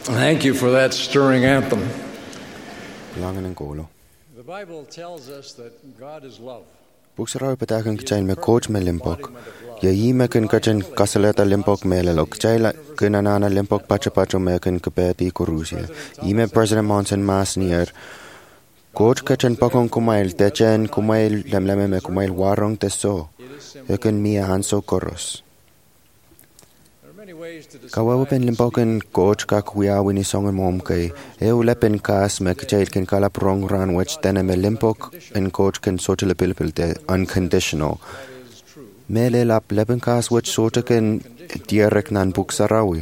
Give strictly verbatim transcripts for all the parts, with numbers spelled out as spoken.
Thank you for that stirring anthem. Langen kuulu. The Bible tells us that God is love. Buksara patakan kchain me coach me limpok. Ya yi me kan kachin kasaleta limpok me lelok chaila kunanana limpok pacha pacho me kan kapeti kurusia. Yi me President Monson Mas nier. Coach kachin pakon kumail techen kumail lemleme me kumail warong teso. Yakan mia hanso koros. Kawawapen limpoken coach ka kuya wini songen mom kay eu lepen kas me kchail ken kala prong ran which tene me limpok en coach ken sote lepilpil te unconditional. Mele lap lepen kas which sote ken direk nan buksarawi.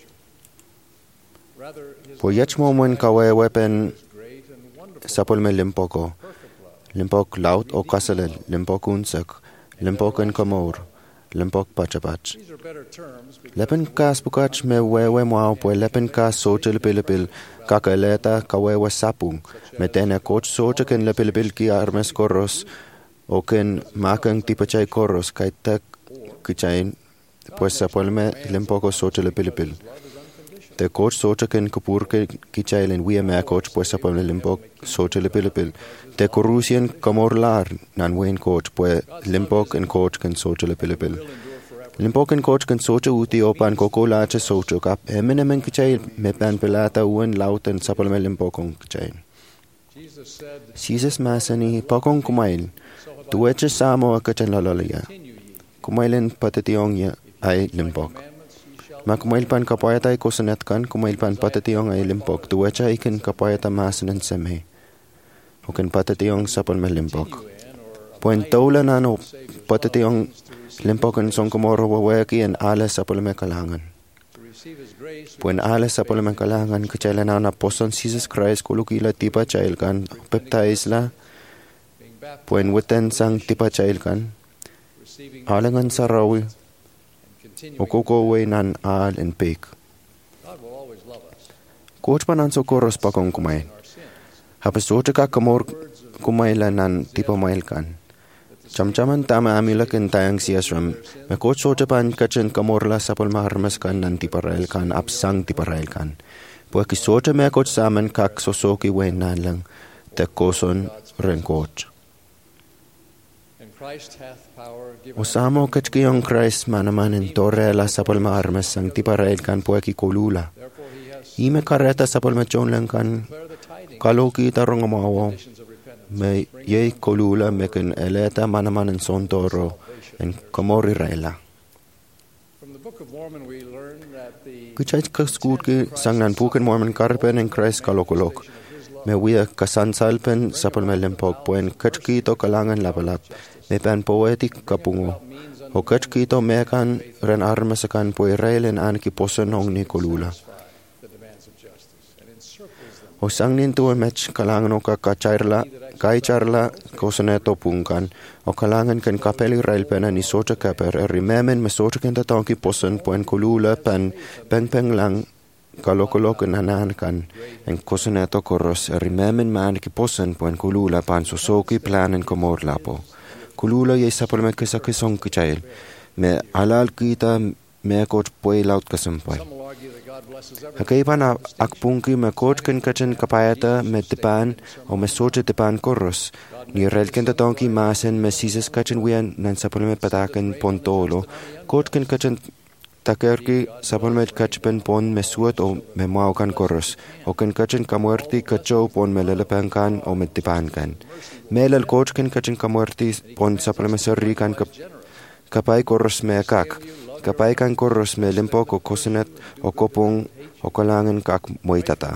Po yech momon kawawapen sapol me limpoko. Limpok laut o kasele limpok unsak. Limpoken komor. Limpok pachapach. Lepen kas bukach me wewe mwao po lepen kas sote lepilpil kakaleta kawewe sapung. Me tene coach sote ken lepilpil ki armes koros o ken makang tipachay koros kay tek kichain pues sapol me limpoko sote lepilpil. Te coach sote ken kapur ke kichailin we me coach pues sapol me limpok sote lepilpil. Te korusian kamorlar nan wen coach pues limpok en coach ken sote lepilpil. Limpok en coach kan socha uti opan koko lacha socha kap emene men kichay me pan pelata uen lauten sapal me limpokong kichay. Jesus masani pakong kumail. Tuweche samo akachan lalaya. Kumailin patationg ya ay limpok. Ma kumail pan kapayata ay kosanet kan kumail pan patationg ay limpok. Tuweche ikin kapayata masanan seme. Oken patationg sapal me limpok. Puen tola nano patationg Limpokan son komoro wawaki en ala sapol me kalangan. Puen ala sapol me kalangan kachailan na poson Jesus Christ kulukila tipa chailkan peptais la. Puen witen sang tipa chailkan. Alangan sarawi. Okoko we nan al en pek. Coach panan socorros pakong kumay. Hapasote ka kamor kumayla nan tipa mailkan. Chamchaman tama amila ken tayang siyasram. Me coach sote pan kachin kamorla sapol maharmas kan nan tiparail kan apsang tiparail kan. Pue kisote me coach saman kak sosoki wen nan lang te koson ren coach. Osamo kachkiyong Christ manaman en torre la sapol maharmas sang tiparail kan pue ki kolula. Ime kareta sapol machon lang kan kaloki tarong amawo. Me ye kolula meken eleta manaman en son toro en komori rela. Kuchait kaskut ki sangnan puken Mormon karpen en Christ kalokolok. Me wia kasansalpen sapol me limpok puen kachkito kalangan lapalap. Me pan poetik kapungo. O kachkito mekan ren armasakan pue reilen anki posen ong ni kolula. O sangnin tuwe mech kalangan o kakachairla, kaicharla kosaneto pungkan, o kalangan kan kapeli railpena ni socha kaper, rimemen me socha kenta tonki posen puen kulula pan peng peng lang kalokolok nanan kan, en kosaneto koros, rimemen man ki posen puen kulula pan sosoki planen komor lapo. Kulula ye sapol me kisa kisong kichail, me alal kita me coach pue laut kasampay. Hakaipan akpunki me coach kan kachin kapayata me tipan o me socha tipan koros. Ni relkenta tonki masen me sises kachin wian nan sapol me patakan pontolo. Coach kan kachin takerki sapol me kachpen pon me suot o me maukan koros. O kan kachin kamuerti kacho pon me lelepan kan o me tipan kan. Melal coach kan kachin kamuerti pon sapol me serri kan kapay koros me kak. Kapay kan koros me limpok o kosanet o kopong o kalangan kak moitata.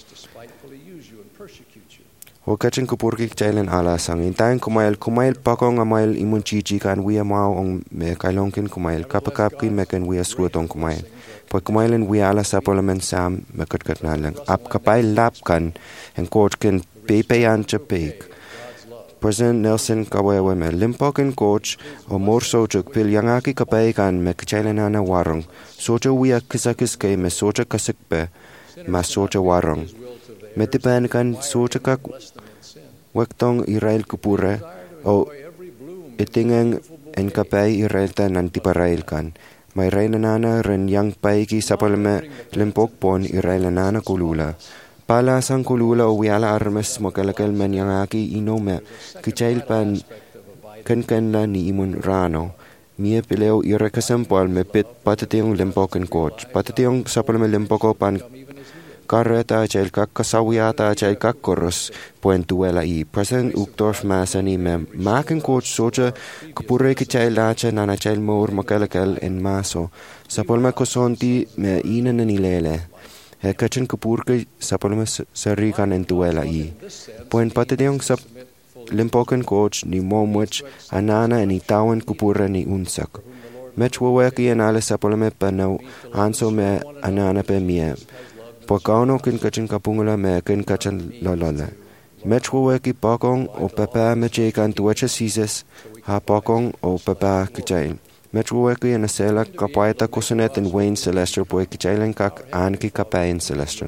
O kachin kupurki chailen ala sang intayin kumail kumail pakong amail imun chichi kan wia mao ong me kailongkin kumail kapakapki meken wia skruotong kumail. Po kumailen wia ala sapolamen sam me katkat nalang. Ap kapay lap kan en coach ken pepeyan cha pek. President Nelson kawewe me limpoken coach o mor sochuk pil yangaki kapay kan me kachailanana warong. Socha wia kisakis kay me socha kasikpe ma socha warong. Me tipan kan socha kak wektong Israel kupure o itingang en kapay Israel tan nan tiparail kan. Mai railanana ren yang paiki sapalme lempok pon I railanana kulula. Pala sang kulula o wiala armes mokalakal men yang aki inome kichail pan kenkenla ni imun rano. Mie pileo ira kasempal me pit patationg lempoken coach. Patationg sapalme lempoko pan karreta chail kak kasawiata chail kak koros puen tuela I. President Uchtdorf masani me maken coach soja kapure ki chail lacha nana chail moor makalakal en maso. Sapalme kosonti me inen ni lele. He kachin kapurke sapalme sarikan en tuela I. Puen patationg sap limpoken coach ni momwich anana ni tawan kupura ni unsak. Mech wawaki anale sapalme panau anso me anana pe mie. Pagano kin kachin kapungula me kin kachin lolole. Mech wawaki pakong o papa meche kan tuacha sises ha pakong o papa kichain. Mech wawaki anasela kapaita kusunet en Wayne Celestial poe kichailen kak anki kapain Celestial.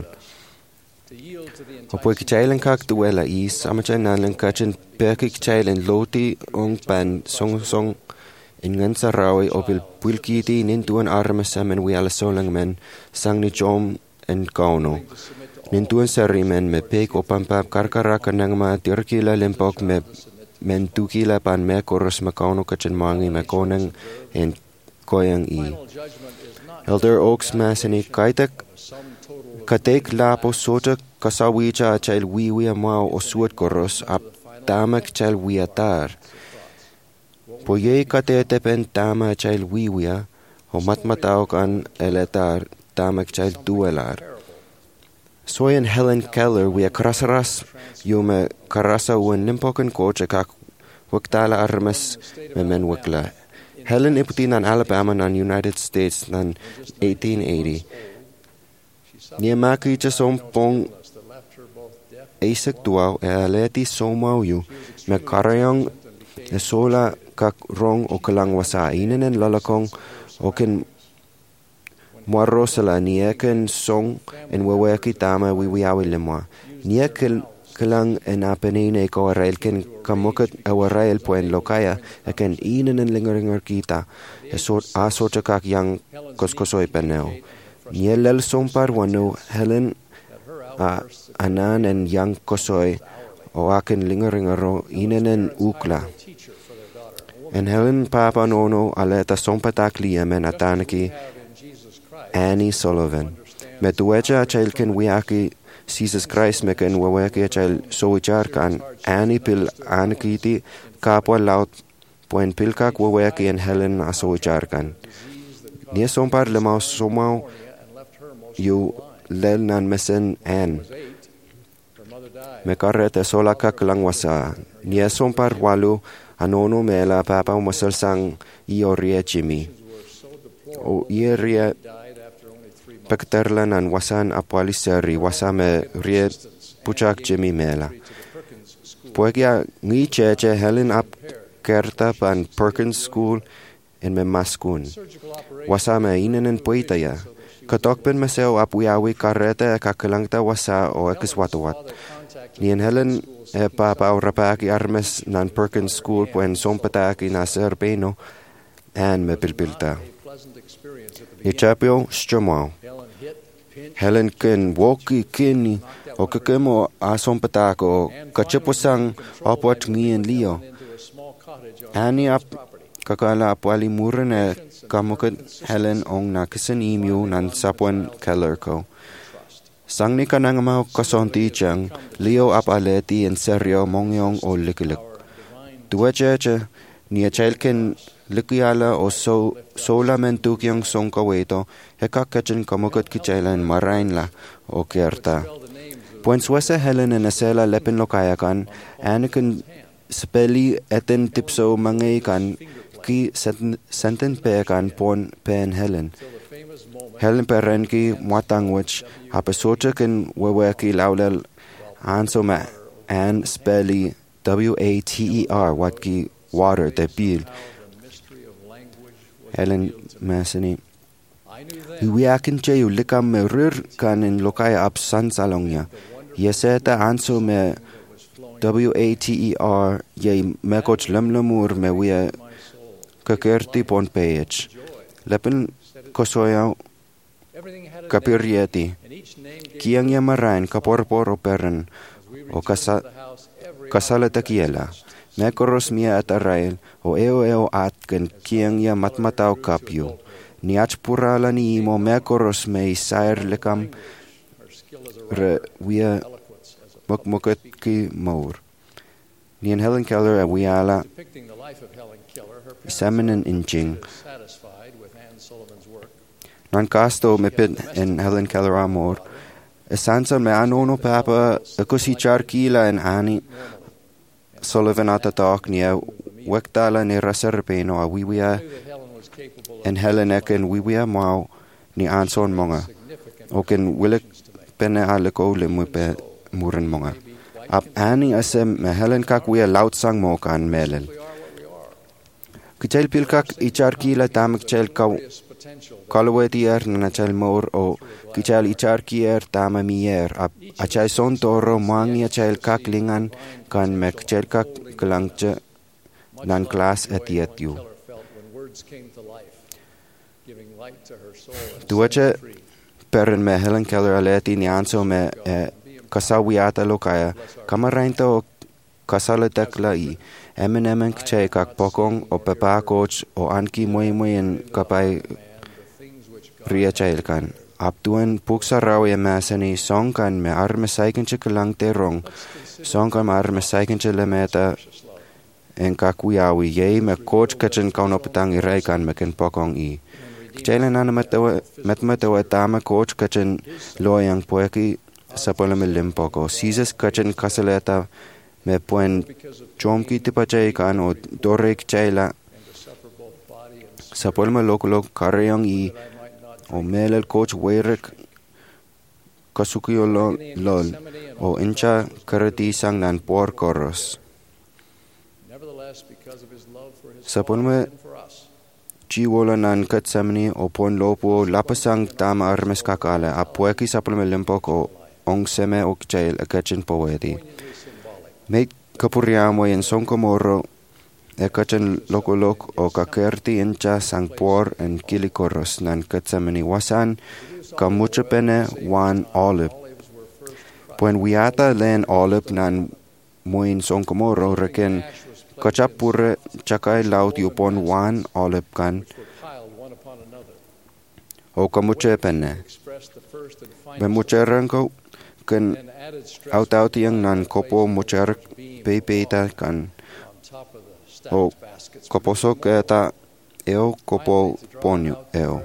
O poe kichailen kak tuela I samachay nalan kachin perki kichailen loti ong pan song song in ngansa rawi o pil pulkiti nintuan armasamen wiala solang men sang ni jom en kauno. Nintuan sarimen me pek o pampap karkaraka nang ma tirkila lempok me men tukila pan me koros ma kauno kachin mangi me konang en koyang I. Elder Oaks masani kaitak katek lapo sota kasawicha chail wiwia mao o suat koros ap tamak chail wiatar. Poye katete pen tama chail wiwia o matmatao kan eletar tamak chail duelar. Soy en Helen Keller wia karasaras yume karasa uen nimpoken kocha kak waktala armas me men wakla. Helen iputi nan Alabama nan United States nan eighteen eighty. Niemaki cha sompong Isaac tuaw e aleti somau yu me karayong e sola kak rong o kalangwasa inenen lalakong o ken muarrosala nieken song en weweki tama wiwiawi lemwa. Niekel kalang en apenine ko arail ken kamukat awarail poen lokaya e ken inenen lingeringar kita e sort asota kak yang koskosoy peneo. Nielel sompar wano Helen a anan en yang kosoy o aken lingeringaro inenen ukla. En Helen papa nono aleta sompatak liemen atanaki Annie Sullivan. Me tuecha chailken wiaki Jesus Christ meken waweki chail soicharkan Annie pil ankiti kapwa laut poen pilkak waweki en Helen a soicharkan. Nie sompar lemau somau yu lel nan mesen an. Me karrete solaka klangwasa. Nie sompar walu anono mela papa umasal sang ioria Jimmy. O ieria pekterlan an wasan apwaliseri wasame rie puchak Jimmy mela. Poekia ngi cheche Helen ap kerta pan Perkins School en me maskun. Wasame inenen poitaya. Katokpen meseo apuyawi karete e kakelangta wasa o ekiswatawat. Nien Helen e papa o rapaki armes nan Perkins School puen sompataki na serbeno an me pilpilta. Ni chapio stromao. Helen ken woki kini o kakemo a sompatako o kacheposang opot ngien lio. Ani ap kakala apwali murene kamukat Helen ong nakisan imyu nan sapwan Keller ko. Sang ni kanang mau kasonti chang leo ap aleti en serio mongyong o likilik. Tua cheche ni chelken likiala o so solamente kyang song kaweto hekakachen kamukat kichailan marain la o kerta. Puen suesa Helen en asela lepin lokayakan anikan speli eten tipso mangaikan ki senten pekan pon pen Helen. Helen perenki mwatangwich hapesota ken weweki laulel anso ma an speli W A T E R watki water te bil. Helen masani Iwiakin cheyu likam me rir kan in lokaya ap san salongya. Yeseta anso me W A T E R ye mekoch lemlemur me wia kakerti pon page. Lepen kosoya kapirieti. Kiang ya marain kaporpor operen o kasa kasala takiela. Me koros mia at arail o eo eo atken kiang ya matmatao kapyo. Ni achpurala ni imo me koros me isair lekam re wia mukmuket ki maur. Ni en Helen Keller a wiala isamen inching. Nan casto me pit en Helen Keller amor. Esansa me anono papa akusi charkila en ani Sullivan atatak nia wektala ni raserpeno a wiwia en Helen eken wiwia mau ni anson monga. Oken willik penne aleko le mupe muren monga. Ab ani asem me Helen kak wia lautsang mokan melel. Kichel pilkak icharkila tamek chel kau kalwetier na chel mor o kichel icharkier tama mier ab achai son toro mangia chel kak lingan kan mek chel kak klangche nan klas etietiu. Tuache peren me Helen Keller aleti ni anso me eh, kasawiata lokaya kamarainto kasaletekla i emen emen kche kak pokong o pepa coach o anki moi moi en kapai ria chailkan aptuen puksa rawi masani songkan me arme saikenche kelang terong songkan me arme saikenche lemeta en kakuyawi yei me coach kachen kaunopetang iraikan me ken pokong i kchailen ana metawa metmetawa tama coach kachen loyang poeki sapolame limpoko sizes kachen kasaleta me puen chomki tipachai kan o dorek chaila sapolma lokolok karyang i o melel coach werek kasuki o lol, lol o incha karati sang nan por koros sapolma chiwola nan katsamni o pon lopo lapasang tama armes kakale apueki sapolma limpok o ong seme o chail akachen poeti Meit kapuriamo en sonkomoro e kachen lokolok o kakerti incha sang por en kilikoros nan katsamani wasan kamuchapene wan olip. Puen wiata len olip nan muin sonkomoro reken kachapure chakai laut yupon wan olip kan o kamuchapene. Bemucheranko kan aut-aut yang nan kopo mucher pepeita kan o koposok eta eo kopo ponyo eo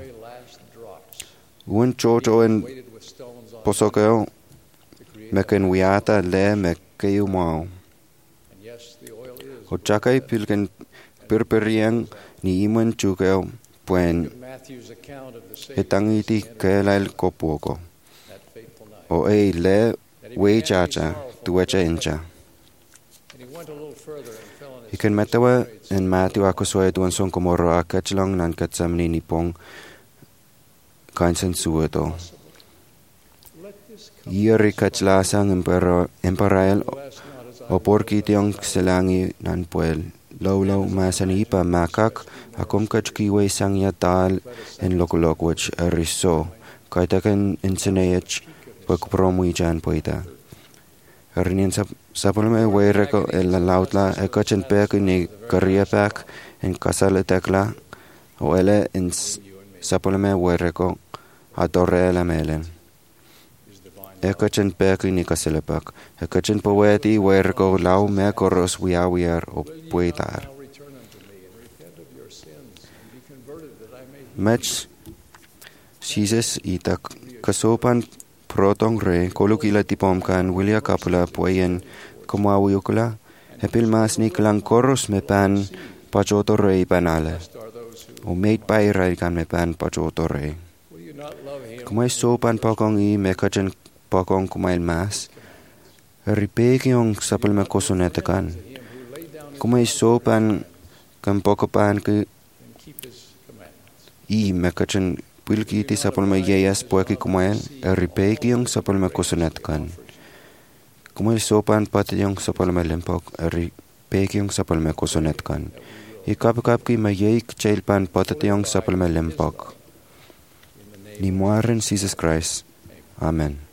un chocho en posok eo meken wiata le mekeu mau o chakai pilken perperiang ni iman chukeo puen etangiti kelail kopuoko o ei le wei chacha tuacha incha. Ikan matawa en Matthew ako soy tuan son komoro akachlong nan katsamni nipong kansan sueto. Ieri kachlasang imperial o porki tiong selangi nan puel. Lolo masanipa makak akom kachkiwe sang yatal en lokolokwach ariso. Kaitakan insenayach pagpromuichan poita. Arinin sa sapolme weireko el lautla e kachen pek ni kariapak en kasaletekla o ele en sapolme weireko adore la melen. E kachen pek ni kasalepak e kachen poeti weireko lau me koros wiawier o poetar. Mech Jesus itak kasopan protong re kolukila tipom kan Willia Kapula puayen kumawiyukula epil mas ni klang koros me pan pachoto re panale o mate pai rai kan me pan pachoto re kumay sopan pakong i me kachen pakong kumail mas ripekiong sapal me kosonete kan kumay sopan kan pokopan ke i me kachen Pilkiti sapol me yeyas poeki kumael, eripeikiong sapol me kosonetkan. Kumail sopan patiyong sapol me lempok, eripeikiong sapol me kosonetkan. Ikapikapki me yeik chailpan patatiyong sapol me lempok. Ni moaren Jesus Christ. Amen.